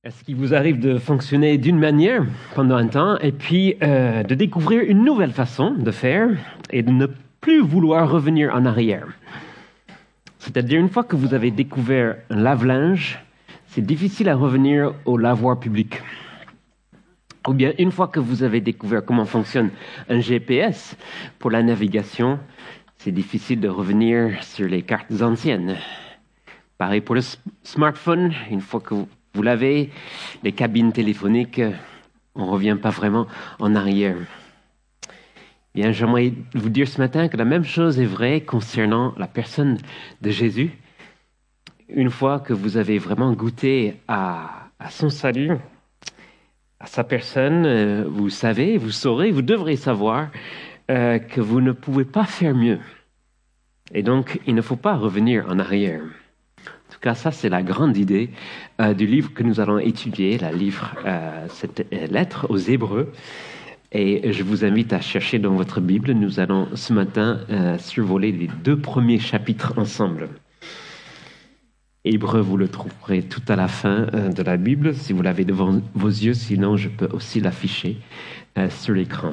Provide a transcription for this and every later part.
Est-ce qu'il vous arrive de fonctionner d'une manière pendant un temps et puis de découvrir une nouvelle façon de faire et de ne plus vouloir revenir en arrière? C'est-à-dire, une fois que vous avez découvert un lave-linge, c'est difficile à revenir au lavoir public. Ou bien, une fois que vous avez découvert comment fonctionne un GPS pour la navigation, c'est difficile de revenir sur les cartes anciennes. Pareil pour le smartphone, une fois que vous l'avez, les cabines téléphoniques, on ne revient pas vraiment en arrière. Bien, j'aimerais vous dire ce matin que la même chose est vraie concernant la personne de Jésus. Une fois que vous avez vraiment goûté à son salut, à sa personne, vous savez, vous saurez, vous devrez savoir que vous ne pouvez pas faire mieux. Et donc, il ne faut pas revenir en arrière. En tout cas, ça, c'est la grande idée du livre que nous allons étudier, cette lettre aux Hébreux. Et je vous invite à chercher dans votre Bible. Nous allons ce matin survoler les 2 premiers chapitres ensemble. Hébreux, vous le trouverez tout à la fin de la Bible, si vous l'avez devant vos yeux. Sinon, je peux aussi l'afficher sur l'écran.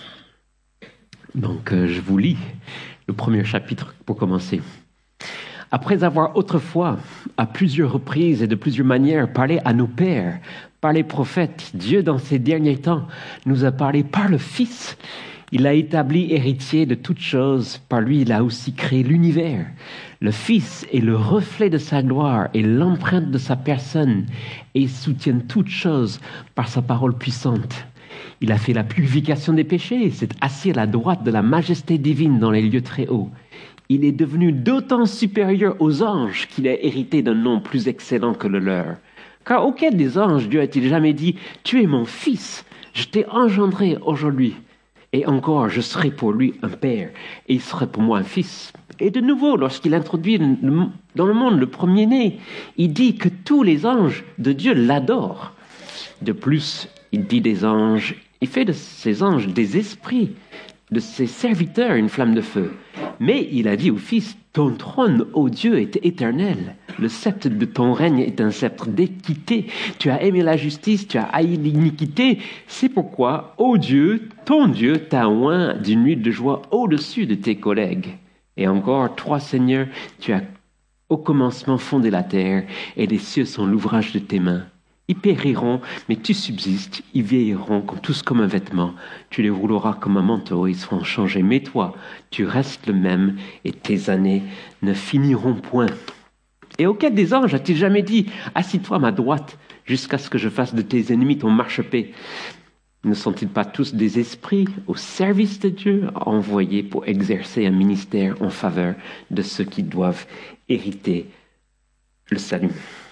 Donc, je vous lis le premier chapitre pour commencer. Après avoir autrefois, à plusieurs reprises et de plusieurs manières, parlé à nos pères, par les prophètes, Dieu, dans ces derniers temps, nous a parlé par le Fils. Il l'a établi héritier de toutes choses. Par lui, il a aussi créé l'univers. Le Fils est le reflet de sa gloire et l'empreinte de sa personne, et il soutient toutes choses par sa parole puissante. Il a fait la purification des péchés, s'est assis à la droite de la majesté divine dans les lieux très hauts. Il est devenu d'autant supérieur aux anges qu'il a hérité d'un nom plus excellent que le leur. Car auquel des anges Dieu a-t-il jamais dit « Tu es mon fils, je t'ai engendré aujourd'hui, et encore je serai pour lui un père, et il serait pour moi un fils ». Et de nouveau, lorsqu'il introduit dans le monde le premier-né, il dit que tous les anges de Dieu l'adorent. De plus, il dit des anges, il fait de ces anges des esprits, de ses serviteurs une flamme de feu. Mais il a dit au Fils, « Ton trône, ô Dieu, est éternel. Le sceptre de ton règne est un sceptre d'équité. Tu as aimé la justice, tu as haï l'iniquité. C'est pourquoi, ô Dieu, ton Dieu t'a oint d'une nuit de joie au-dessus de tes collègues. Et encore, toi, Seigneur, tu as au commencement fondé la terre, et les cieux sont l'ouvrage de tes mains. Ils périront, mais tu subsistes. Ils vieilliront tous comme un vêtement. Tu les rouleras comme un manteau, ils seront changés. Mais toi, tu restes le même, et tes années ne finiront point. Et auquel des anges a-t-il jamais dit « Assis-toi à ma droite, jusqu'à ce que je fasse de tes ennemis ton marchepied » Ne sont-ils pas tous des esprits au service de Dieu, envoyés pour exercer un ministère en faveur de ceux qui doivent hériter le salut?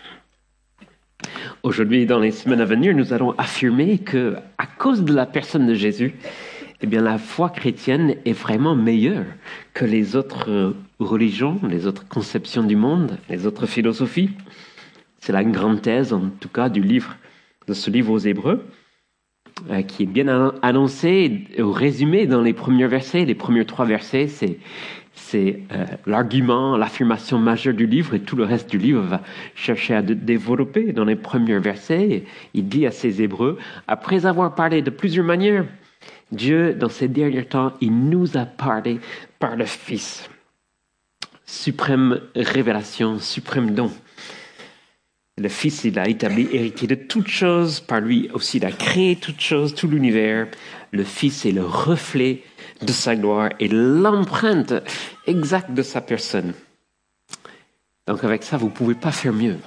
Aujourd'hui, dans les semaines à venir, nous allons affirmer que, à cause de la personne de Jésus, eh bien, la foi chrétienne est vraiment meilleure que les autres religions, les autres conceptions du monde, les autres philosophies. C'est la grande thèse, en tout cas, de ce livre aux Hébreux, qui est bien annoncé ou résumé dans les premiers versets. Les premiers 3 versets, c'est l'argument, l'affirmation majeure du livre, et tout le reste du livre va chercher à développer. Dans les premiers versets, il dit à ses Hébreux, après avoir parlé de plusieurs manières, Dieu, dans ces derniers temps, il nous a parlé par le Fils. Suprême révélation, suprême don. Le Fils, il a établi héritier de toutes choses. Par lui aussi, il a créé toutes choses, tout l'univers. Le Fils est le reflet de sa gloire et l'empreinte exacte de sa personne. Donc avec ça, vous ne pouvez pas faire mieux.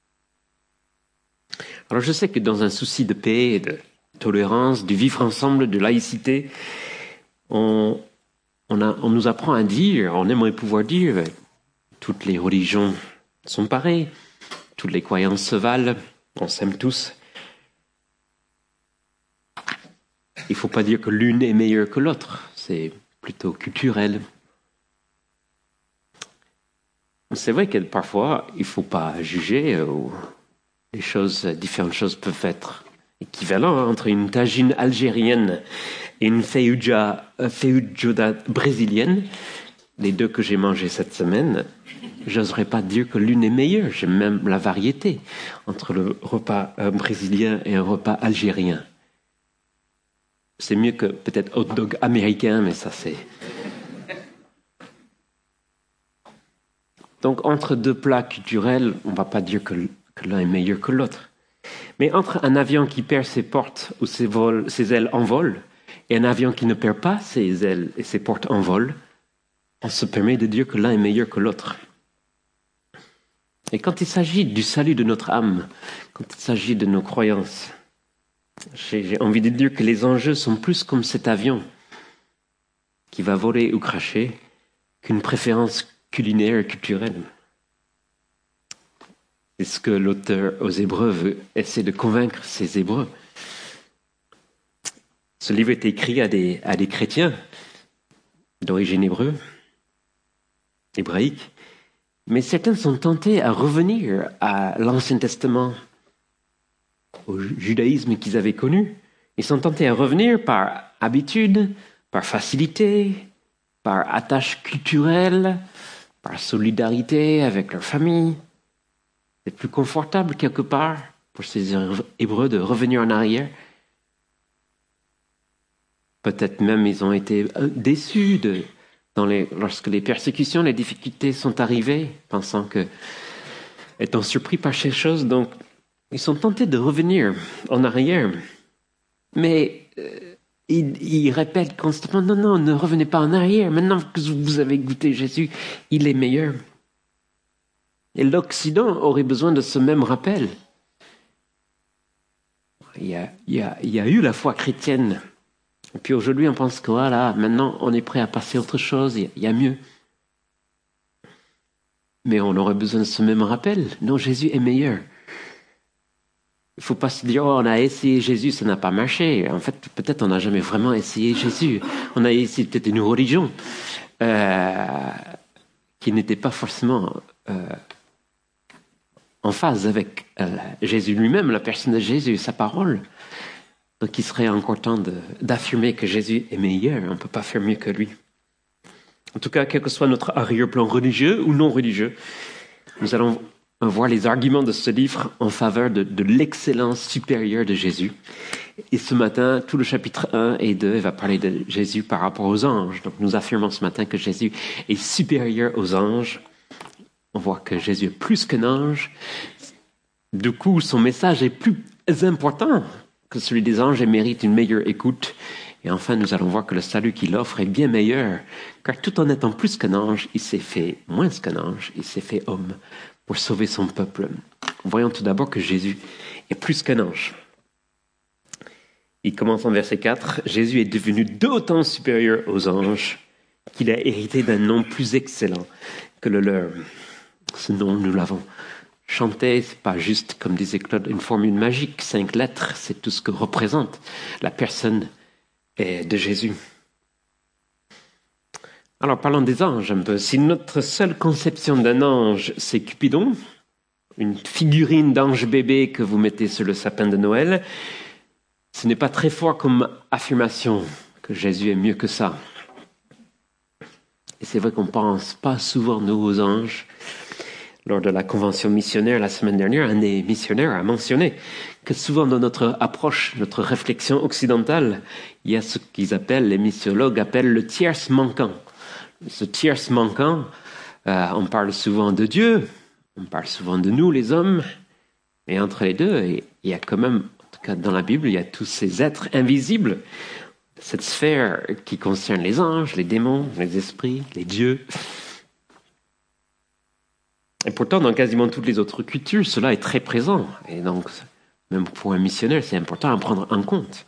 Alors je sais que dans un souci de paix, de tolérance, du vivre ensemble, de laïcité, on nous apprend à dire, on aimerait pouvoir dire, toutes les religions sont pareilles, toutes les croyances se valent, on s'aime tous. Il ne faut pas dire que l'une est meilleure que l'autre, c'est plutôt culturel. C'est vrai que parfois, il ne faut pas juger, différentes choses peuvent être équivalentes entre une tagine algérienne et une feijoada brésilienne. les deux que j'ai mangés cette semaine, j'oserais pas dire que l'une est meilleure. J'aime même la variété entre le repas brésilien et un repas algérien. C'est mieux que peut-être hot dog américain, mais ça c'est... Donc entre deux plats culturels, on ne va pas dire que l'un est meilleur que l'autre. Mais entre un avion qui perd ses portes ou ses ailes en vol et un avion qui ne perd pas ses ailes et ses portes en vol, on se permet de dire que l'un est meilleur que l'autre. Et quand il s'agit du salut de notre âme, quand il s'agit de nos croyances, j'ai envie de dire que les enjeux sont plus comme cet avion qui va voler ou cracher qu'une préférence culinaire et culturelle. C'est ce que l'auteur aux Hébreux essaie de convaincre ses Hébreux. Ce livre est écrit à des chrétiens d'origine hébraïque, mais certains sont tentés à revenir à l'Ancien Testament, au judaïsme qu'ils avaient connu. Ils sont tentés à revenir par habitude, par facilité, par attache culturelle, par solidarité avec leur famille. C'est plus confortable quelque part pour ces Hébreux de revenir en arrière. Peut-être même ils ont été déçus lorsque les persécutions, les difficultés sont arrivées, pensant que, étant surpris par ces choses, donc ils sont tentés de revenir en arrière. Mais ils répètent constamment, non, ne revenez pas en arrière. Maintenant que vous avez goûté Jésus, il est meilleur. Et l'Occident aurait besoin de ce même rappel. Il y a eu la foi chrétienne. Et puis aujourd'hui, on pense que voilà, maintenant, on est prêt à passer à autre chose, il y a mieux. Mais on aurait besoin de ce même rappel. Non, Jésus est meilleur. Il ne faut pas se dire, on a essayé Jésus, ça n'a pas marché. En fait, peut-être on n'a jamais vraiment essayé Jésus. On a essayé peut-être une religion qui n'était pas forcément en phase avec Jésus lui-même, la personne de Jésus, sa parole. Donc il serait encore temps d'affirmer que Jésus est meilleur. On ne peut pas faire mieux que lui. En tout cas, quel que soit notre arrière-plan religieux ou non religieux, nous allons voir les arguments de ce livre en faveur de l'excellence supérieure de Jésus. Et ce matin, tout le chapitre 1 et 2 va parler de Jésus par rapport aux anges. Donc nous affirmons ce matin que Jésus est supérieur aux anges. On voit que Jésus est plus qu'un ange. Du coup, son message est plus important que celui des anges et mérite une meilleure écoute. Et enfin, nous allons voir que le salut qu'il offre est bien meilleur, car tout en étant plus qu'un ange, il s'est fait moins qu'un ange, il s'est fait homme pour sauver son peuple. Voyons tout d'abord que Jésus est plus qu'un ange. Il commence en verset 4. Jésus est devenu d'autant supérieur aux anges qu'il a hérité d'un nom plus excellent que le leur. Ce nom, nous l'avons chanté, c'est pas juste, comme disait Claude, une formule magique. 5 lettres, c'est tout ce que représente la personne de Jésus. Alors, parlons des anges un peu. Si notre seule conception d'un ange, c'est Cupidon, une figurine d'ange bébé que vous mettez sur le sapin de Noël, ce n'est pas très fort comme affirmation que Jésus est mieux que ça. Et c'est vrai qu'on ne pense pas souvent, nous, aux anges. Lors de la convention missionnaire la semaine dernière, un des missionnaires a mentionné que souvent dans notre approche, notre réflexion occidentale, il y a ce qu'ils appellent, les missiologues appellent le tierce manquant. Ce tierce manquant, on parle souvent de Dieu, on parle souvent de nous les hommes, et entre les deux, il y a quand même, en tout cas dans la Bible, il y a tous ces êtres invisibles, cette sphère qui concerne les anges, les démons, les esprits, les dieux. Et pourtant, dans quasiment toutes les autres cultures, cela est très présent. Et donc, même pour un missionnaire, c'est important à prendre en compte.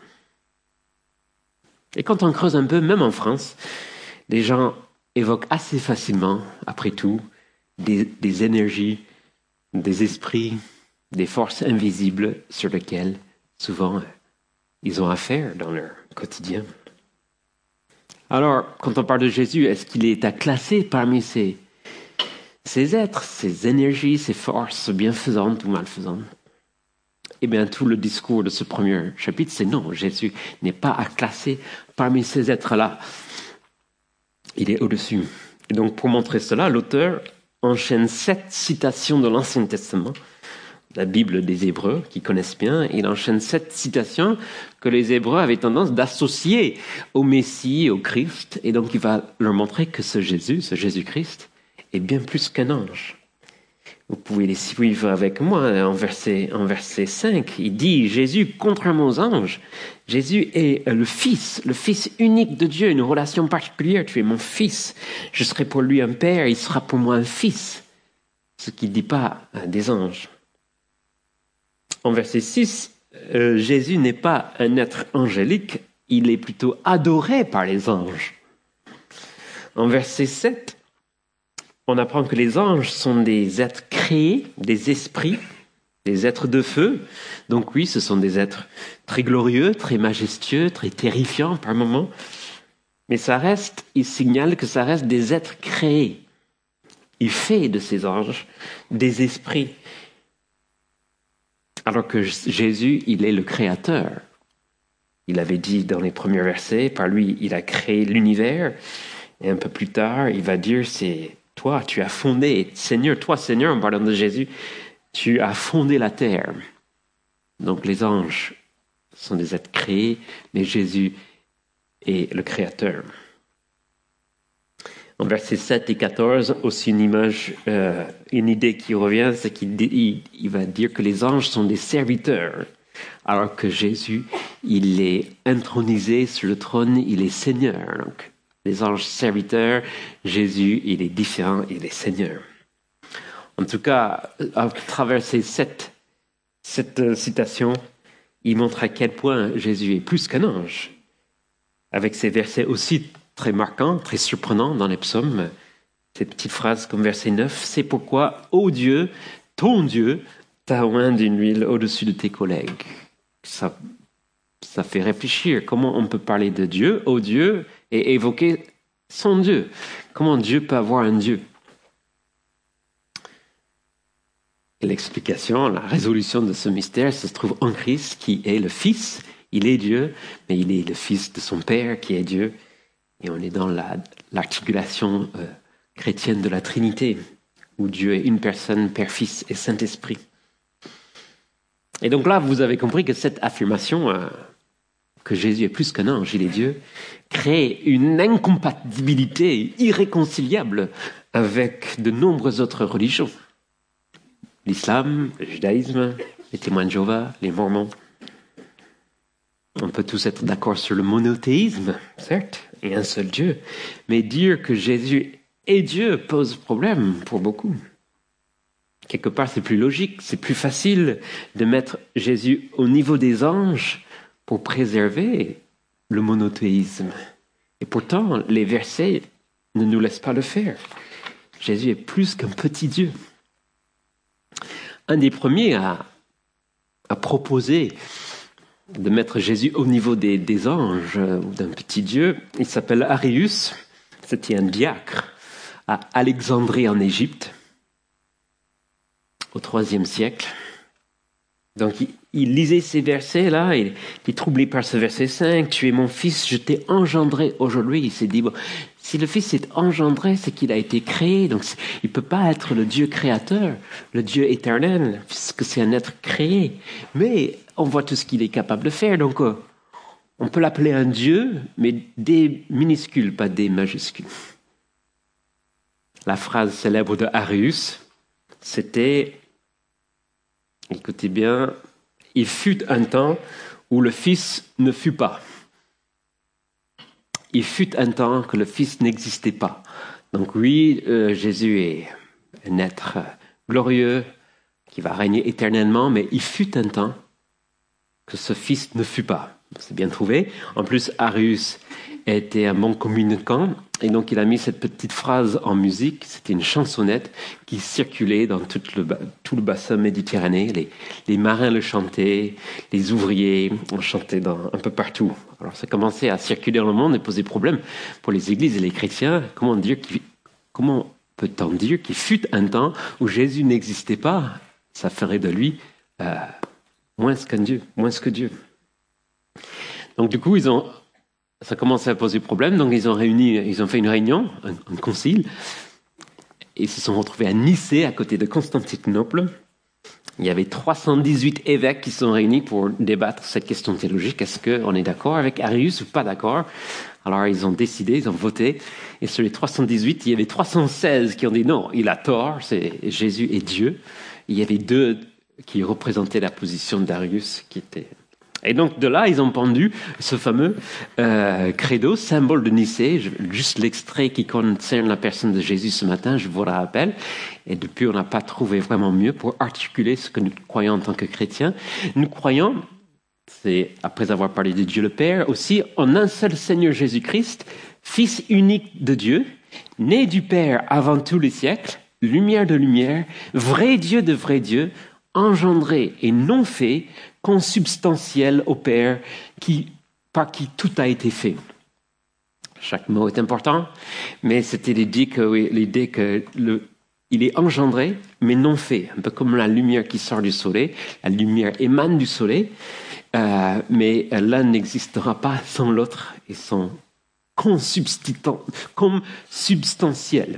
Et quand on creuse un peu, même en France, les gens évoquent assez facilement, après tout, des énergies, des esprits, des forces invisibles sur lesquelles, souvent, ils ont affaire dans leur quotidien. Alors, quand on parle de Jésus, est-ce qu'il est à classer parmi ces êtres, ces énergies, ces forces bienfaisantes ou malfaisantes? Eh bien, tout le discours de ce premier chapitre, c'est non, Jésus n'est pas à classer parmi ces êtres-là. Il est au-dessus. Et donc, pour montrer cela, l'auteur enchaîne 7 citations de l'Ancien Testament, la Bible des Hébreux, qui connaissent bien. Il enchaîne 7 citations que les Hébreux avaient tendance d'associer au Messie, au Christ. Et donc, il va leur montrer que ce Jésus-Christ, est bien plus qu'un ange. Vous pouvez les suivre avec moi en verset 5. Il dit, Jésus, contrairement aux anges, Jésus est le Fils unique de Dieu, une relation particulière. Tu es mon Fils. Je serai pour lui un Père, il sera pour moi un Fils. Ce qu'il ne dit pas des anges. En verset 6, Jésus n'est pas un être angélique, il est plutôt adoré par les anges. En verset 7, on apprend que les anges sont des êtres créés, des esprits, des êtres de feu. Donc oui, ce sont des êtres très glorieux, très majestueux, très terrifiants par moments. Mais il signale que ça reste des êtres créés. Il fait de ces anges des esprits. Alors que Jésus, il est le créateur. Il avait dit dans les premiers versets, par lui, il a créé l'univers. Et un peu plus tard, il va dire, c'est toi, tu as fondé, Seigneur, en parlant de Jésus, tu as fondé la terre. Donc les anges sont des êtres créés, mais Jésus est le créateur. En versets 7 et 14, aussi une idée qui revient, c'est qu'il va dire que les anges sont des serviteurs, alors que Jésus, il est intronisé sur le trône, il est Seigneur. Donc, les anges serviteurs, Jésus, il est différent, il est Seigneur. En tout cas, à travers ces sept citations, il montre à quel point Jésus est plus qu'un ange. Avec ces versets aussi très marquants, très surprenants dans les psaumes, cette petite phrase comme verset 9, « C'est pourquoi, ô Dieu, ton Dieu, t'a oint d'une huile au-dessus de tes collègues. » Ça fait réfléchir. Comment on peut parler de Dieu, ô Dieu, et évoquer son Dieu? Comment Dieu peut avoir un Dieu? Et l'explication, la résolution de ce mystère se trouve en Christ, qui est le Fils. Il est Dieu, mais il est le Fils de son Père, qui est Dieu. Et on est dans l'articulation chrétienne de la Trinité, où Dieu est une personne, Père, Fils et Saint-Esprit. Et donc là, vous avez compris que cette affirmation, que Jésus est plus qu'un ange, il est Dieu, crée une incompatibilité irréconciliable avec de nombreuses autres religions. L'islam, le judaïsme, les témoins de Jéhovah, les mormons. On peut tous être d'accord sur le monothéisme, certes, et un seul Dieu. Mais dire que Jésus est Dieu pose problème pour beaucoup. Quelque part, c'est plus logique, c'est plus facile de mettre Jésus au niveau des anges pour préserver le monothéisme. Et pourtant, les versets ne nous laissent pas le faire. Jésus est plus qu'un petit Dieu. Un des premiers à proposer de mettre Jésus au niveau des anges ou d'un petit Dieu, il s'appelle Arius, c'était un diacre à Alexandrie en Égypte, au IIIe siècle. Donc il lisait ces versets-là, il est troublé par ce verset 5, « Tu es mon fils, je t'ai engendré aujourd'hui ». Il s'est dit, bon, si le fils est engendré, c'est qu'il a été créé, donc il ne peut pas être le Dieu créateur, le Dieu éternel, puisque c'est un être créé. Mais on voit tout ce qu'il est capable de faire, donc on peut l'appeler un Dieu, mais des minuscules, pas des majuscules. La phrase célèbre de Arius, c'était... Écoutez bien, il fut un temps où le Fils ne fut pas. Il fut un temps que le Fils n'existait pas. Donc oui, Jésus est un être glorieux qui va régner éternellement, mais il fut un temps que ce Fils ne fut pas. C'est bien trouvé. En plus, Arius était un bon communicant, et donc il a mis cette petite phrase en musique. C'était une chansonnette qui circulait dans tout le bassin méditerranéen. Les marins le chantaient, les ouvriers le chantaient un peu partout. Alors ça commençait à circuler dans le monde et poser problème pour les églises et les chrétiens. Comment peut-on dire qu'il fut un temps où Jésus n'existait pas? Ça ferait de lui moins que Dieu. Donc du coup, ils ont ça commençait à poser problème, donc ils ont fait une réunion, un concile, et ils se sont retrouvés à Nicée, à côté de Constantinople. Il y avait 318 évêques qui sont réunis pour débattre cette question théologique. Est-ce qu'on est d'accord avec Arius ou pas d'accord? Alors ils ont décidé, ils ont voté, et sur les 318, il y avait 316 qui ont dit non, il a tort, c'est Jésus est Dieu. Il y avait 2 qui représentaient la position d'Arius, qui était... Et donc de là, ils ont pendu ce fameux credo, symbole de Nicée, juste l'extrait qui concerne la personne de Jésus ce matin, je vous le rappelle. Et depuis, on n'a pas trouvé vraiment mieux pour articuler ce que nous croyons en tant que chrétiens. Nous croyons, c'est après avoir parlé de Dieu le Père, aussi en un seul Seigneur Jésus-Christ, Fils unique de Dieu, né du Père avant tous les siècles, lumière de lumière, vrai Dieu de vrai Dieu, engendré et non fait, consubstantiel au Père, par qui tout a été fait. Chaque mot est important, mais c'était l'idée que il est engendré, mais non fait. Un peu comme la lumière qui sort du soleil. La lumière émane du soleil, mais l'un n'existera pas sans l'autre. Ils sont consubstantiels.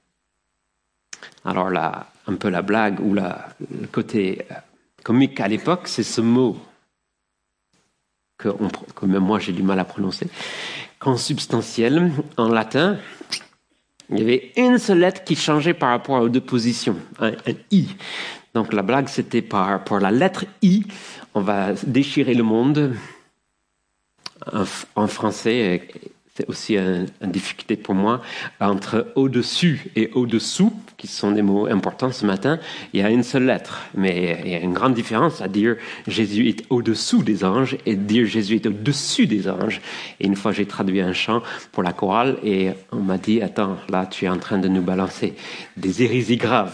Alors là, un peu la blague ou le côté comique à l'époque, c'est ce mot que même moi j'ai du mal à prononcer. Consubstantiel, en latin, il y avait une seule lettre qui changeait par rapport aux 2 positions, un I. Donc la blague, c'était pour la lettre I, on va déchirer le monde. En français, c'est aussi une difficulté pour moi, entre au-dessus et au-dessous, qui sont des mots importants ce matin, il y a une seule lettre. Mais il y a une grande différence à dire Jésus est au-dessous des anges et dire Jésus est au-dessus des anges. Et une fois, j'ai traduit un chant pour la chorale et on m'a dit, attends, là, tu es en train de nous balancer des hérésies graves.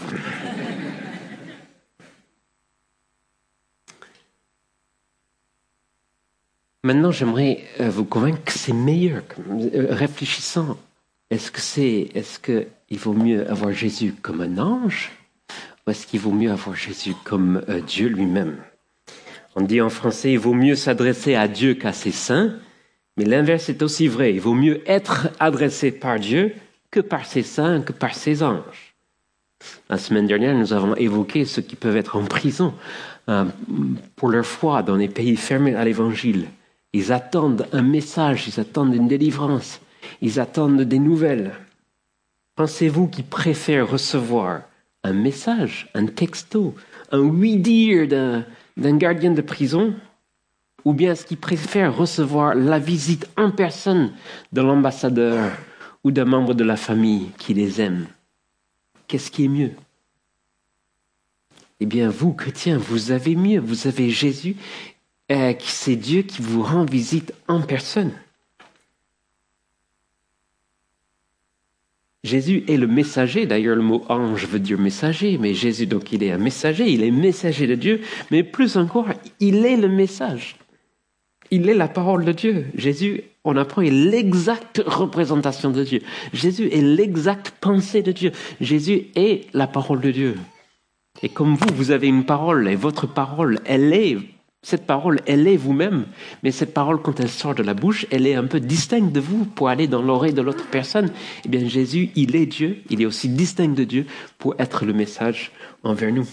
Maintenant, j'aimerais vous convaincre que c'est meilleur. Réfléchissant, est-ce qu'il vaut mieux avoir Jésus comme un ange ou est-ce qu'il vaut mieux avoir Jésus comme Dieu lui-même? On dit en français, il vaut mieux s'adresser à Dieu qu'à ses saints, mais l'inverse est aussi vrai. Il vaut mieux être adressé par Dieu que par ses saints, que par ses anges. La semaine dernière, nous avons évoqué ceux qui peuvent être en prison pour leur foi dans les pays fermés à l'Évangile. Ils attendent un message, ils attendent une délivrance, ils attendent des nouvelles. Pensez-vous qu'ils préfèrent recevoir un message, un texto, un oui-dire d'un gardien de prison, ou bien est-ce qu'ils préfèrent recevoir la visite en personne de l'ambassadeur ou d'un membre de la famille qui les aime? Qu'est-ce qui est mieux? Eh bien, vous, chrétiens, vous avez mieux, vous avez Jésus, c'est Dieu qui vous rend visite en personne. Jésus est le messager, d'ailleurs le mot ange veut dire messager, mais Jésus donc il est un messager, il est messager de Dieu, mais plus encore, il est le message. Il est la parole de Dieu. Jésus, on apprend, est l'exacte représentation de Dieu. Jésus est l'exacte pensée de Dieu. Jésus est la parole de Dieu. Et comme vous avez une parole, et votre parole, cette parole, elle est vous-même, mais cette parole, quand elle sort de la bouche, elle est un peu distincte de vous pour aller dans l'oreille de l'autre personne. Eh bien, Jésus, il est Dieu, il est aussi distinct de Dieu pour être le message envers nous.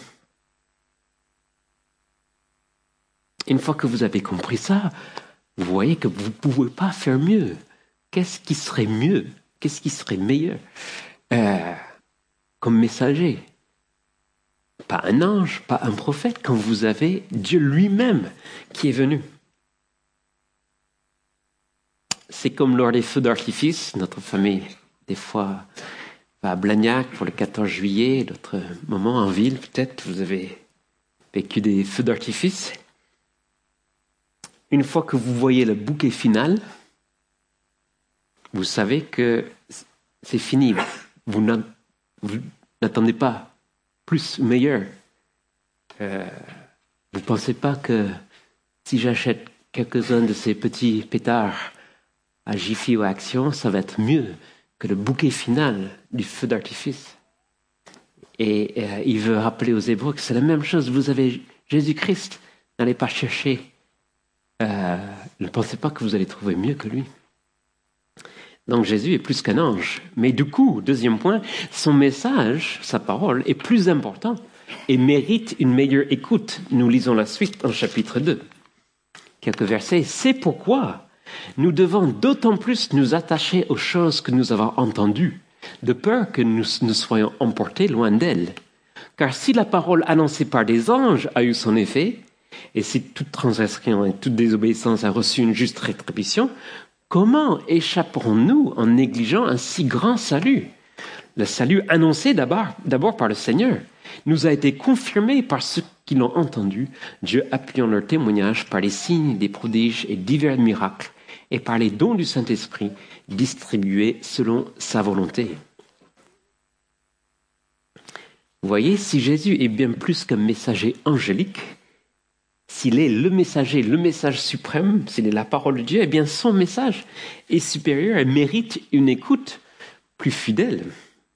Une fois que vous avez compris ça, vous voyez que vous ne pouvez pas faire mieux. Qu'est-ce qui serait mieux? Qu'est-ce qui serait meilleur comme messager? Pas un ange, pas un prophète, quand vous avez Dieu lui-même qui est venu. C'est comme lors des feux d'artifice. Notre famille, des fois, va à Blagnac pour le 14 juillet, d'autres moments en ville, peut-être, vous avez vécu des feux d'artifice. Une fois que vous voyez le bouquet final, vous savez que c'est fini. Vous n'attendez pas plus, meilleur. Vous ne pensez pas que si j'achète quelques-uns de ces petits pétards à Jiffy ou à Action, ça va être mieux que le bouquet final du feu d'artifice? Et il veut rappeler aux Hébreux que c'est la même chose. Vous avez Jésus-Christ, n'allez pas chercher. Ne pensez pas que vous allez trouver mieux que lui. Donc Jésus est plus qu'un ange. Mais du coup, deuxième point, son message, sa parole, est plus important et mérite une meilleure écoute. Nous lisons la suite en chapitre 2. Quelques versets. C'est pourquoi nous devons d'autant plus nous attacher aux choses que nous avons entendues, de peur que nous soyons emportés loin d'elles. Car si la parole annoncée par des anges a eu son effet, et si toute transgression et toute désobéissance a reçu une juste rétribution, comment échapperons-nous en négligeant un si grand salut? Le salut annoncé d'abord par le Seigneur nous a été confirmé par ceux qui l'ont entendu, Dieu appuyant leur témoignage par les signes, des prodiges et divers miracles, et par les dons du Saint-Esprit distribués selon sa volonté. Vous voyez, si Jésus est bien plus qu'un messager angélique, s'il est le messager, le message suprême, s'il est la parole de Dieu, eh bien son message est supérieur et mérite une écoute plus fidèle.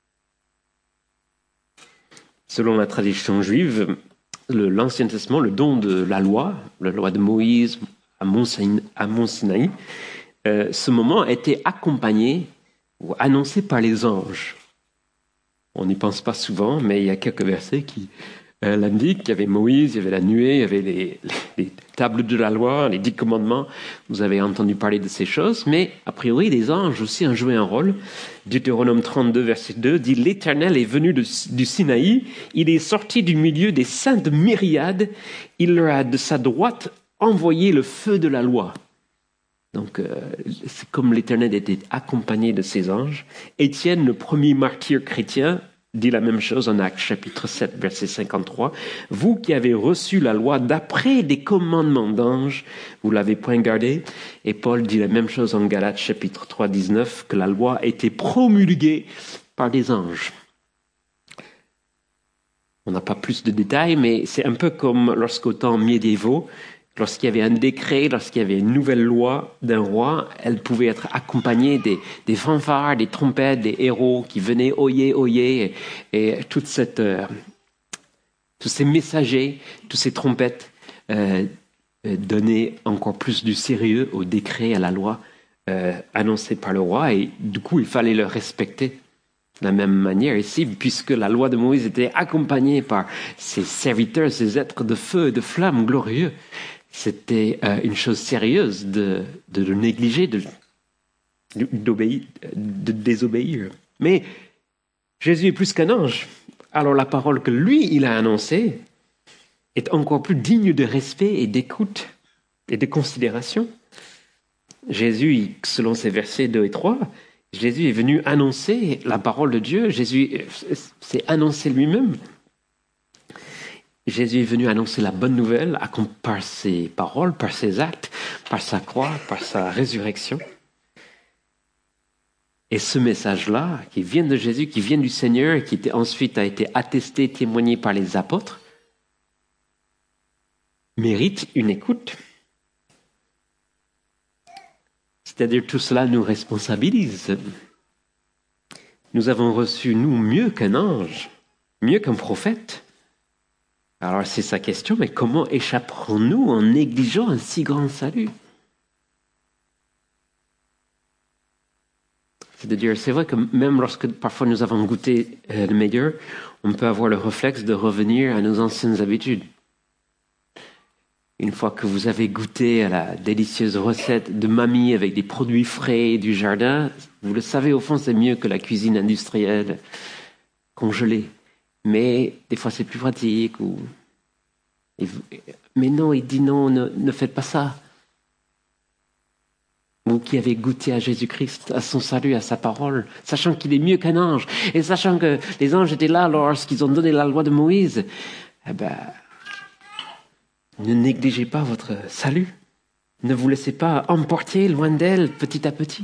Selon la tradition juive, l'Ancien Testament, le don de la loi de Moïse à Mont Sinaï, ce moment a été accompagné ou annoncé par les anges. On n'y pense pas souvent, mais il y a quelques versets qui l'indiquent. Il y avait Moïse, il y avait la nuée, il y avait les tables de la loi, les 10 commandements. Vous avez entendu parler de ces choses, mais a priori, les anges aussi ont joué un rôle. Deutéronome 32, verset 2 dit « L'Éternel est venu du Sinaï, il est sorti du milieu des saintes myriades, il leur a de sa droite envoyé le feu de la loi. » Donc, c'est comme l'Éternel était accompagné de ses anges. Étienne, le premier martyr chrétien, dit la même chose en Actes chapitre 7, verset 53. « Vous qui avez reçu la loi d'après des commandements d'anges, vous l'avez point gardée. » Et Paul dit la même chose en Galates chapitre 3, 19, que la loi a été promulguée par des anges. On n'a pas plus de détails, mais c'est un peu comme lorsqu'au temps médiévaux, lorsqu'il y avait un décret, lorsqu'il y avait une nouvelle loi d'un roi, elle pouvait être accompagnée des fanfares, des trompettes, des héros qui venaient oyez, oyez, et tous ces messagers, tous ces trompettes donnaient encore plus du sérieux au décret, à la loi annoncée par le roi, et du coup il fallait le respecter. De la même manière ici, puisque la loi de Moïse était accompagnée par ses serviteurs, ses êtres de feu et de flamme glorieux, c'était une chose sérieuse de le négliger, de désobéir. Mais Jésus est plus qu'un ange. Alors la parole que lui, il a annoncée est encore plus digne de respect et d'écoute et de considération. Jésus, selon ces versets 2 et 3, Jésus est venu annoncer la parole de Dieu. Jésus s'est annoncé lui-même. Jésus est venu annoncer la bonne nouvelle par ses paroles, par ses actes, par sa croix, par sa résurrection. Et ce message-là, qui vient de Jésus, qui vient du Seigneur, et qui ensuite a été attesté, témoigné par les apôtres, mérite une écoute. C'est-à-dire tout cela nous responsabilise. Nous avons reçu, nous, mieux qu'un ange, mieux qu'un prophète. Alors c'est sa question, mais comment échapperons-nous en négligeant un si grand salut? C'est-à-dire, c'est vrai que même lorsque parfois nous avons goûté le meilleur, on peut avoir le réflexe de revenir à nos anciennes habitudes. Une fois que vous avez goûté à la délicieuse recette de mamie avec des produits frais du jardin, vous le savez, au fond, c'est mieux que la cuisine industrielle congelée. Mais des fois, c'est plus pratique. Mais non, il dit non, ne faites pas ça. Vous qui avez goûté à Jésus-Christ, à son salut, à sa parole, sachant qu'il est mieux qu'un ange, et sachant que les anges étaient là lorsqu'ils ont donné la loi de Moïse, ne négligez pas votre salut. Ne vous laissez pas emporter loin d'elle petit à petit.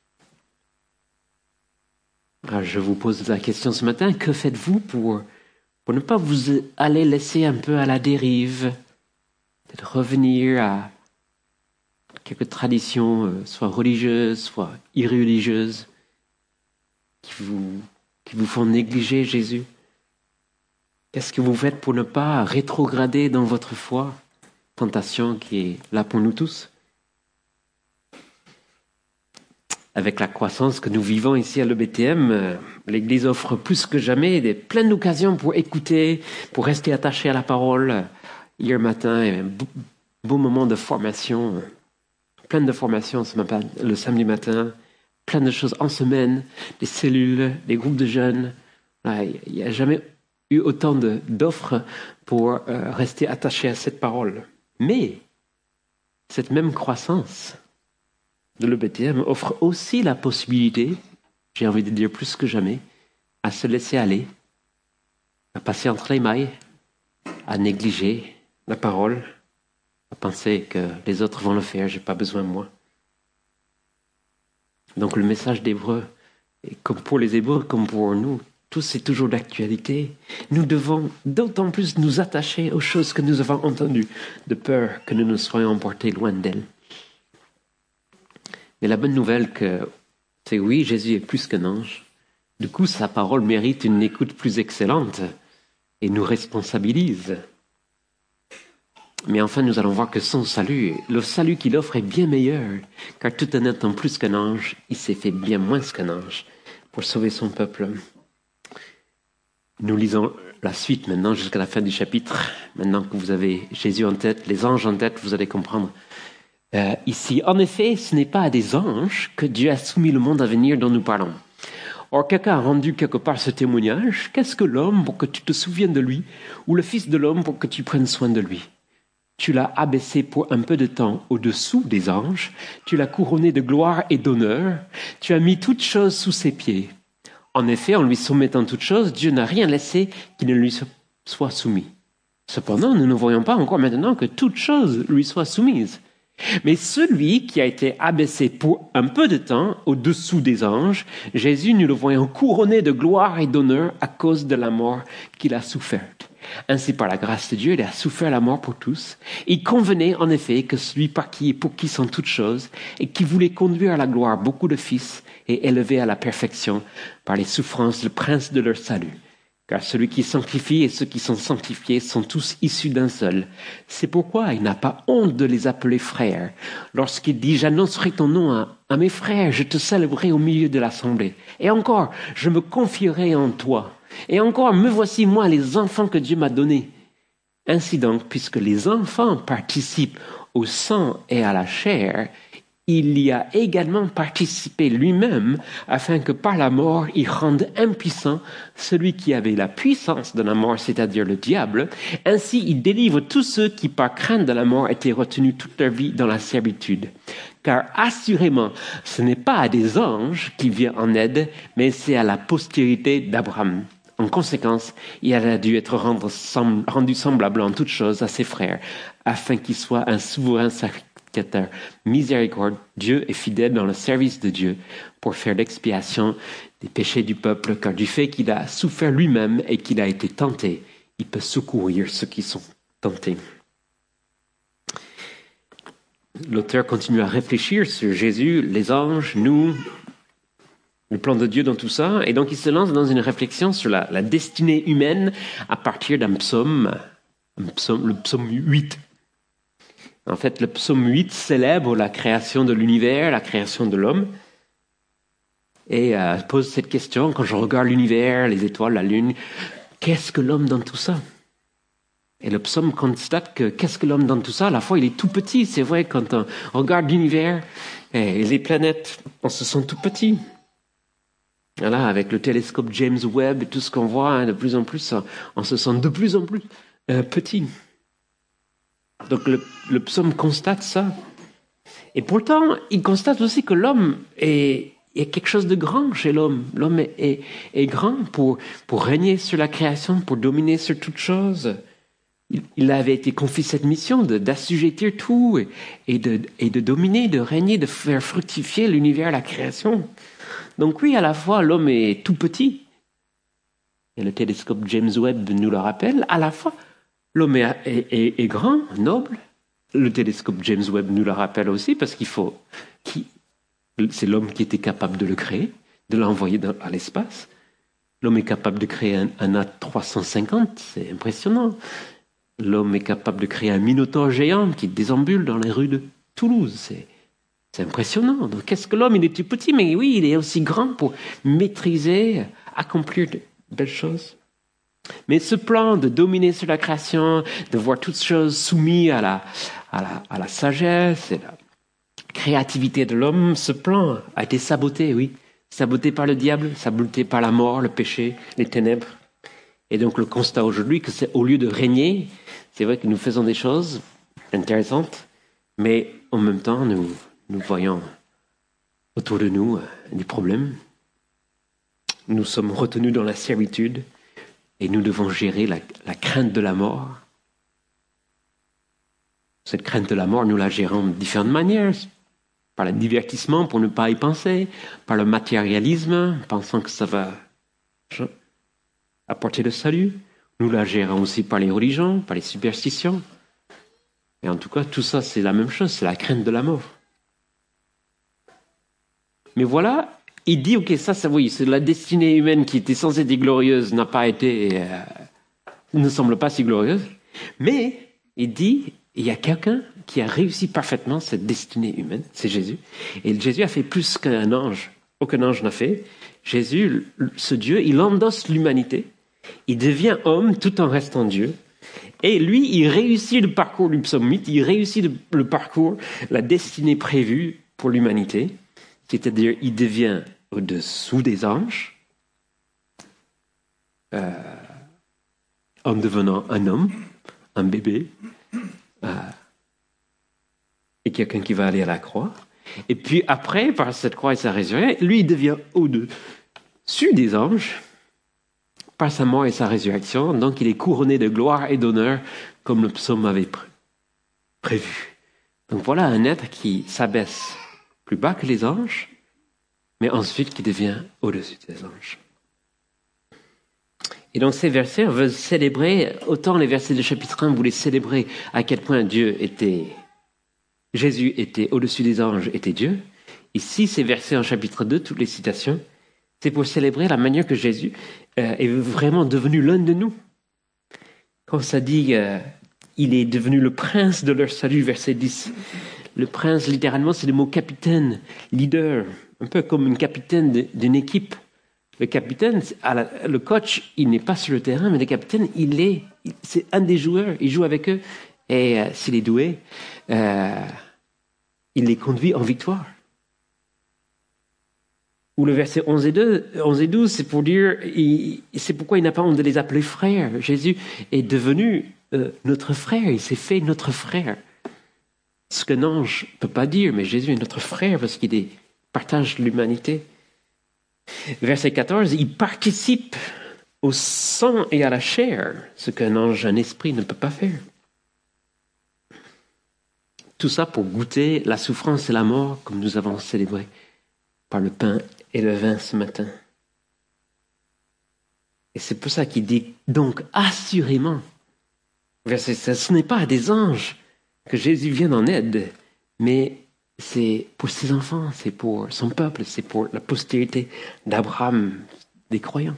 Alors, je vous pose la question ce matin, que faites-vous pour ne pas vous aller laisser un peu à la dérive, peut-être revenir à quelques traditions, soit religieuses, soit irreligieuses, qui vous font négliger Jésus? Qu'est-ce que vous faites pour ne pas rétrograder dans votre foi? Tentation qui est là pour nous tous. Avec la croissance que nous vivons ici à l'EBTM, l'Église offre plus que jamais plein d'occasions pour écouter, pour rester attaché à la parole. Hier matin, il y avait un beau moment de formation, plein de formations le samedi matin, plein de choses en semaine, des cellules, des groupes de jeunes. Il n'y a jamais eu autant d'offres pour rester attaché à cette parole. Mais cette même croissance de l'EBTM offre aussi la possibilité, j'ai envie de dire plus que jamais, à se laisser aller, à passer entre les mailles, à négliger la parole, à penser que les autres vont le faire, j'ai pas besoin de moi. Donc le message d'Hébreux, comme pour les Hébreux, comme pour nous, tous c'est toujours d'actualité. Nous devons d'autant plus nous attacher aux choses que nous avons entendues, de peur que nous ne soyons emportés loin d'elles. Mais la bonne nouvelle, c'est oui, Jésus est plus qu'un ange. Du coup, sa parole mérite une écoute plus excellente et nous responsabilise. Mais enfin, nous allons voir que son salut, le salut qu'il offre est bien meilleur, car tout en étant plus qu'un ange, il s'est fait bien moins qu'un ange pour sauver son peuple. Nous lisons la suite maintenant jusqu'à la fin du chapitre. Maintenant que vous avez Jésus en tête, les anges en tête, vous allez comprendre. Ici, en effet, ce n'est pas à des anges que Dieu a soumis le monde à venir dont nous parlons. Or, quelqu'un a rendu quelque part ce témoignage. Qu'est-ce que l'homme pour que tu te souviennes de lui, ou le Fils de l'homme pour que tu prennes soin de lui? Tu l'as abaissé pour un peu de temps au-dessous des anges, tu l'as couronné de gloire et d'honneur, tu as mis toutes choses sous ses pieds. En effet, en lui soumettant toutes choses, Dieu n'a rien laissé qui ne lui soit soumis. Cependant, nous ne voyons pas encore maintenant que toutes choses lui soient soumises. Mais celui qui a été abaissé pour un peu de temps au-dessous des anges, Jésus, nous le voyons couronné de gloire et d'honneur à cause de la mort qu'il a soufferte. Ainsi, par la grâce de Dieu, il a souffert la mort pour tous. Il convenait en effet que celui par qui et pour qui sont toutes choses, et qui voulait conduire à la gloire beaucoup de fils et élever à la perfection par les souffrances le prince de leur salut. Car celui qui sanctifie et ceux qui sont sanctifiés sont tous issus d'un seul. C'est pourquoi il n'a pas honte de les appeler frères. Lorsqu'il dit « J'annoncerai ton nom à mes frères, je te célébrerai au milieu de l'assemblée. Et encore, je me confierai en toi. Et encore, me voici moi les enfants que Dieu m'a donnés. » Ainsi donc, puisque les enfants participent au sang et à la chair, il y a également participé lui-même afin que par la mort il rende impuissant celui qui avait la puissance de la mort, c'est-à-dire le diable. Ainsi il délivre tous ceux qui par crainte de la mort étaient retenus toute leur vie dans la servitude. Car assurément, ce n'est pas à des anges qu'il vient en aide, mais c'est à la postérité d'Abraham. En conséquence, il a dû être rendu semblable en toutes choses à ses frères, afin qu'il soit un souverain sacrificateur miséricorde. Dieu est fidèle dans le service de Dieu pour faire l'expiation des péchés du peuple, car du fait qu'il a souffert lui-même et qu'il a été tenté, il peut secourir ceux qui sont tentés. L'auteur continue à réfléchir sur Jésus, les anges, nous, le plan de Dieu dans tout ça, et donc il se lance dans une réflexion sur la destinée humaine à partir d'un psaume, le psaume 8. En fait, le psaume 8 célèbre la création de l'univers, la création de l'homme, et pose cette question, quand je regarde l'univers, les étoiles, la lune, qu'est-ce que l'homme dans tout ça? Et le psaume constate que qu'est-ce que l'homme dans tout ça? À la fois, il est tout petit, c'est vrai, quand on regarde l'univers, et les planètes, on se sent tout petit. Voilà, avec le télescope James Webb et tout ce qu'on voit, de plus en plus, on se sent de plus en plus petit. Donc le psaume constate ça. Et pourtant, il constate aussi que l'homme est quelque chose de grand chez l'homme. L'homme est grand pour régner sur la création, pour dominer sur toute chose. Il avait été confié cette mission d'assujettir tout et de dominer, de régner, de faire fructifier l'univers, la création. Donc oui, à la fois, l'homme est tout petit. Et le télescope James Webb nous le rappelle. À la fois, l'homme est grand, noble. Le télescope James Webb nous le rappelle aussi parce c'est l'homme qui était capable de le créer, de l'envoyer à l'espace. L'homme est capable de créer un A350, c'est impressionnant. L'homme est capable de créer un minotaure géant qui déambule dans les rues de Toulouse. C'est impressionnant. Donc, qu'est-ce que l'homme? Il est tout petit, mais oui, il est aussi grand pour maîtriser, accomplir de belles choses. Mais ce plan de dominer sur la création, de voir toutes choses soumises à la sagesse et la créativité de l'homme, ce plan a été saboté, oui. Saboté par le diable, saboté par la mort, le péché, les ténèbres. Et donc le constat aujourd'hui, que c'est au lieu de régner, c'est vrai que nous faisons des choses intéressantes, mais en même temps, nous voyons autour de nous des problèmes. Nous sommes retenus dans la servitude et nous devons gérer la crainte de la mort. Cette crainte de la mort, nous la gérons de différentes manières. Par le divertissement pour ne pas y penser, par le matérialisme, pensant que ça va apporter le salut. Nous la gérons aussi par les religions, par les superstitions. Et en tout cas, tout ça, c'est la même chose, c'est la crainte de la mort. Mais voilà, il dit, ok, ça oui, c'est la destinée humaine qui était censée être glorieuse, n'a pas été, ne semble pas si glorieuse. Mais, il dit, il y a quelqu'un qui a réussi parfaitement cette destinée humaine, c'est Jésus. Et Jésus a fait plus qu'un ange. Aucun ange n'a fait. Jésus, ce Dieu, il endosse l'humanité. Il devient homme tout en restant Dieu. Et lui, il réussit le parcours du psalmiste, il réussit le parcours, la destinée prévue pour l'humanité. C'est-à-dire, il devient au-dessous des anges, en devenant un homme, un bébé, et quelqu'un qui va aller à la croix. Et puis après, par cette croix et sa résurrection, lui, il devient au-dessus des anges, par sa mort et sa résurrection. Donc, il est couronné de gloire et d'honneur, comme le psaume avait prévu. Donc, voilà un être qui s'abaisse plus bas que les anges, mais ensuite qui devient au-dessus des anges. Et donc, ces versets, on veut célébrer, autant les versets du chapitre 1 voulaient célébrer à quel point Jésus était au-dessus des anges, était Dieu. Ici, ces versets en chapitre 2, toutes les citations, c'est pour célébrer la manière que Jésus est vraiment devenu l'un de nous. Quand ça dit, il est devenu le prince de leur salut, verset 10. Le prince, littéralement, c'est le mot capitaine, leader, un peu comme une capitaine d'une équipe. Le capitaine, le coach, il n'est pas sur le terrain, mais le capitaine, c'est un des joueurs, il joue avec eux. Et s'il est doué, il les conduit en victoire. Ou le verset 11 et 12, c'est pour dire, c'est pourquoi il n'a pas honte de les appeler frères. Jésus est devenu notre frère, il s'est fait notre frère. Ce qu'un ange ne peut pas dire, mais Jésus est notre frère parce qu'il partage l'humanité. Verset 14, il participe au sang et à la chair, ce qu'un ange, un esprit ne peut pas faire. Tout ça pour goûter la souffrance et la mort, comme nous avons célébré par le pain et le vin ce matin. Et c'est pour ça qu'il dit, donc assurément, verset 16, ce n'est pas à des anges que Jésus vienne en aide, mais c'est pour ses enfants, c'est pour son peuple, c'est pour la postérité d'Abraham, des croyants.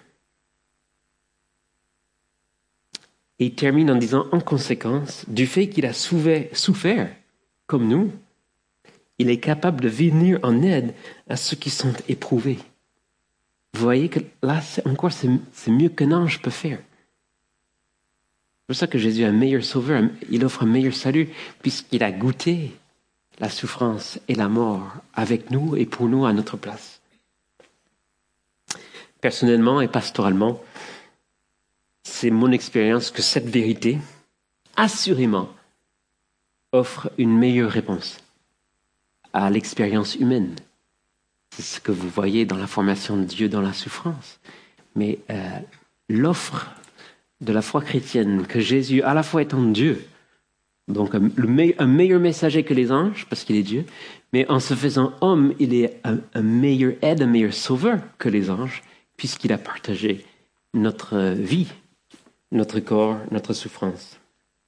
Et il termine en disant, en conséquence, du fait qu'il a souffert, comme nous, il est capable de venir en aide à ceux qui sont éprouvés. Vous voyez que là, c'est mieux qu'un ange peut faire. C'est pour ça que Jésus est un meilleur sauveur, il offre un meilleur salut, puisqu'il a goûté la souffrance et la mort avec nous et pour nous à notre place. Personnellement et pastoralement, c'est mon expérience que cette vérité, assurément, offre une meilleure réponse à l'expérience humaine. C'est ce que vous voyez dans la formation de Dieu dans la souffrance. Mais l'offre de la foi chrétienne, que Jésus, à la fois étant Dieu, donc un meilleur messager que les anges, parce qu'il est Dieu, mais en se faisant homme, il est un meilleur aide, un meilleur sauveur que les anges, puisqu'il a partagé notre vie, notre corps, notre souffrance.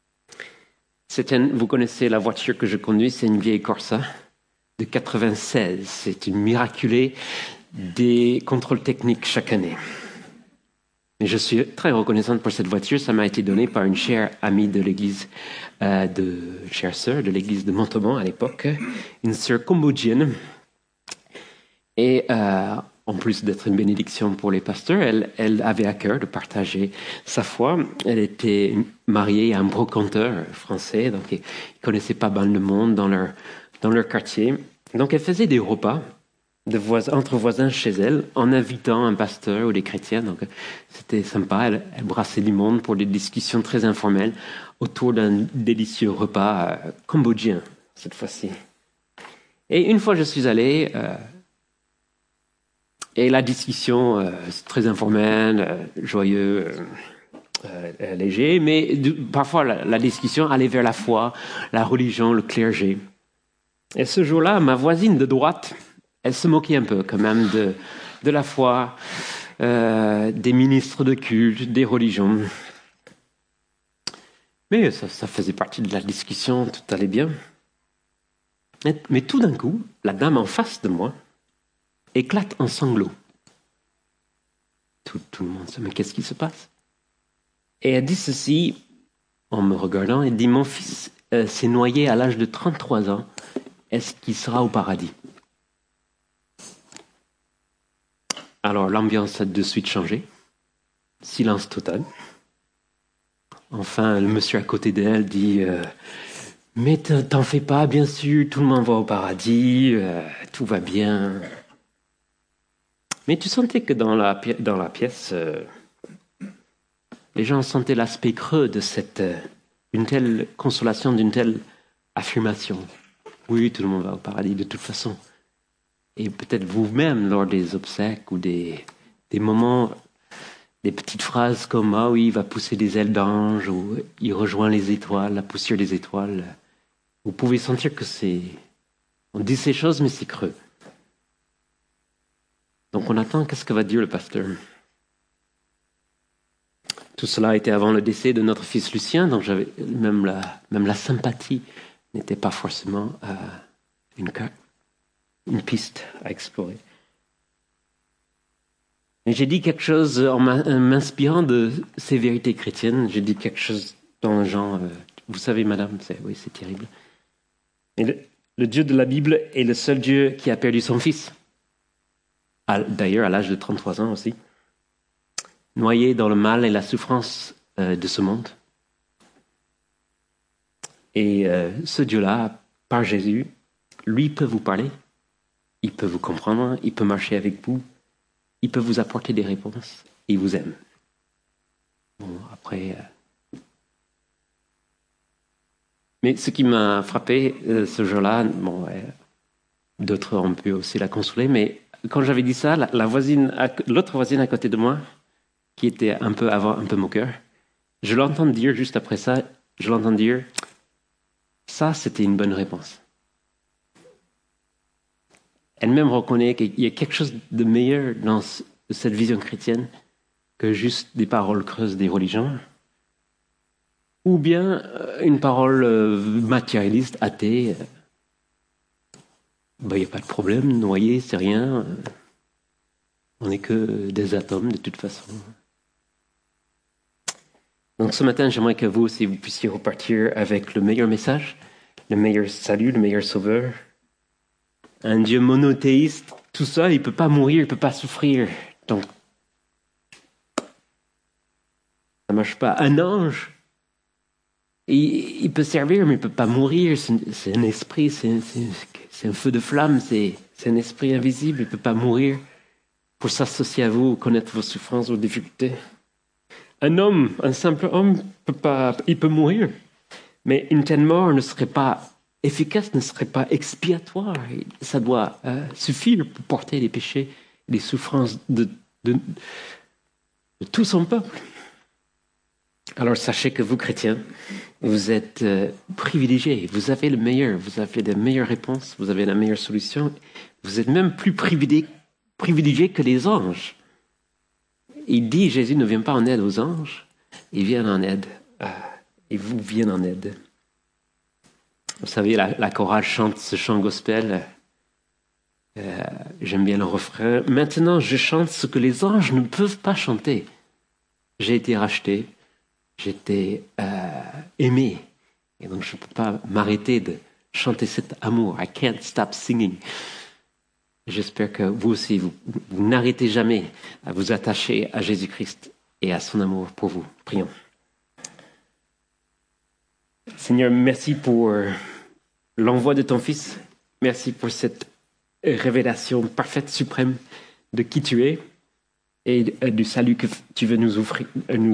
Vous connaissez la voiture que je conduis, c'est une vieille Corsa de 96. C'est une miraculée des contrôles techniques chaque année. Et je suis très reconnaissante pour cette voiture. Ça m'a été donné par une chère amie de l'église, chère sœur de l'église de Montauban à l'époque, une sœur cambodgienne. Et en plus d'être une bénédiction pour les pasteurs, elle avait à cœur de partager sa foi. Elle était mariée à un brocanteur français, donc ils connaissaient pas mal le monde dans leur quartier. Donc elle faisait des repas entre voisins chez elle, en invitant un pasteur ou des chrétiens. Donc c'était sympa. Elle brassait du monde pour des discussions très informelles autour d'un délicieux repas cambodgien cette fois-ci. Et une fois je suis allé. Et la discussion, c'est très informelle, joyeux, léger, mais parfois la discussion allait vers la foi, la religion, le clergé. Et ce jour-là, ma voisine de droite, elle se moquait un peu quand même de la foi, des ministres de culte, des religions. Mais ça faisait partie de la discussion, tout allait bien. Mais tout d'un coup, la dame en face de moi éclate en sanglots. Tout le monde se dit, mais qu'est-ce qui se passe? Et elle dit ceci, en me regardant, elle dit, mon fils s'est noyé à l'âge de 33 ans, est-ce qu'il sera au paradis? Alors l'ambiance a de suite changé, silence total. Enfin, le monsieur à côté d'elle dit, mais t'en fais pas, bien sûr, tout le monde va au paradis, tout va bien. Mais tu sentais que dans la pièce, les gens sentaient l'aspect creux de une telle consolation, d'une telle affirmation. Oui, tout le monde va au paradis de toute façon. Et peut-être vous-même, lors des obsèques ou des moments, des petites phrases comme « Ah oui, il va pousser des ailes d'ange » ou « Il rejoint les étoiles, la poussière des étoiles », vous pouvez sentir que on dit ces choses, mais c'est creux. Donc on attend qu'est-ce que va dire le pasteur. Tout cela était avant le décès de notre fils Lucien, donc j'avais même la sympathie n'était pas forcément une piste à explorer. Et j'ai dit quelque chose en m'inspirant de ces vérités chrétiennes. J'ai dit quelque chose dans le genre, vous savez madame, c'est terrible. Et le Dieu de la Bible est le seul Dieu qui a perdu son fils. D'ailleurs, à l'âge de 33 ans aussi, noyé dans le mal et la souffrance de ce monde. Et ce Dieu-là, par Jésus, lui peut vous parler, il peut vous comprendre, il peut marcher avec vous, il peut vous apporter des réponses, il vous aime. Bon, après... Mais ce qui m'a frappé ce jour-là, d'autres ont pu aussi la consoler, mais quand j'avais dit ça, l'autre voisine à côté de moi, qui était un peu moqueur, je l'entends dire juste après ça, ça c'était une bonne réponse. Elle-même reconnaît qu'il y a quelque chose de meilleur dans cette vision chrétienne que juste des paroles creuses des religions, ou bien une parole matérialiste, athée. Il n'y a pas de problème, noyer, c'est rien. On n'est que des atomes de toute façon. Donc ce matin, j'aimerais que vous aussi, vous puissiez repartir avec le meilleur message, le meilleur salut, le meilleur sauveur. Un Dieu monothéiste, tout ça, il ne peut pas mourir, il ne peut pas souffrir. Donc, ça ne marche pas. Un ange, il peut servir, mais il ne peut pas mourir. C'est un esprit, c'est un feu de flamme, c'est un esprit invisible, il ne peut pas mourir pour s'associer à vous, connaître vos souffrances, vos difficultés. Un simple homme, il peut mourir, mais une telle mort ne serait pas efficace, ne serait pas expiatoire. Ça doit suffire pour porter les péchés, les souffrances de tout son peuple. Alors sachez que vous, chrétiens, vous êtes privilégiés, vous avez le meilleur, vous avez les meilleures réponses, vous avez la meilleure solution, vous êtes même plus privilégiés que les anges. Il dit, Jésus ne vient pas en aide aux anges, il vient en aide, il vous vient en aide. Vous savez, la chorale chante ce chant gospel, j'aime bien le refrain. Maintenant, je chante ce que les anges ne peuvent pas chanter. j'ai été racheté, j'ai été aimé. Et donc, je ne peux pas m'arrêter de chanter cet amour. I can't stop singing. J'espère que vous aussi, vous n'arrêtez jamais à vous attacher à Jésus-Christ et à son amour pour vous. Prions. Seigneur, merci pour l'envoi de ton Fils. Merci pour cette révélation parfaite, suprême de qui tu es et du salut que tu veux nous offrir.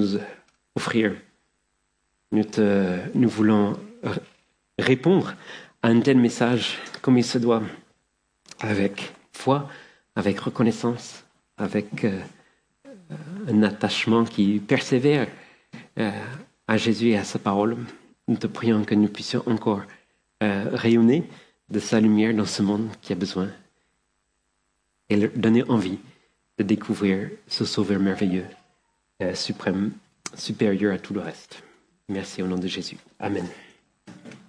Nous voulons répondre à un tel message comme il se doit, avec foi, avec reconnaissance, avec un attachement qui persévère à Jésus et à sa parole. Nous te prions que nous puissions encore rayonner de sa lumière dans ce monde qui a besoin et leur donner envie de découvrir ce Sauveur merveilleux, suprême, supérieur à tout le reste. Merci au nom de Jésus. Amen.